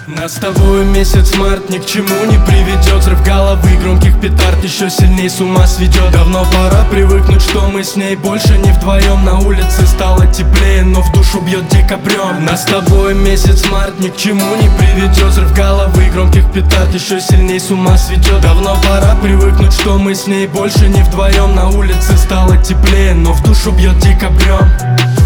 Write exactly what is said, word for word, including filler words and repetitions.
Нас с тобой месяц март ни к чему не приведет. Взрыв головы громких петард еще сильней с ума сведет. Давно пора привыкнуть, что мы с ней больше не вдвоем. На улице стало теплее, но в душу бьет декабрем. Нас с тобой месяц март ни к чему не приведет. Взрыв головы громких петард еще сильней с ума сведет. Давно пора привыкнуть, что мы с ней больше не вдвоем. На улице стало теплее, но в душу бьет декабрем.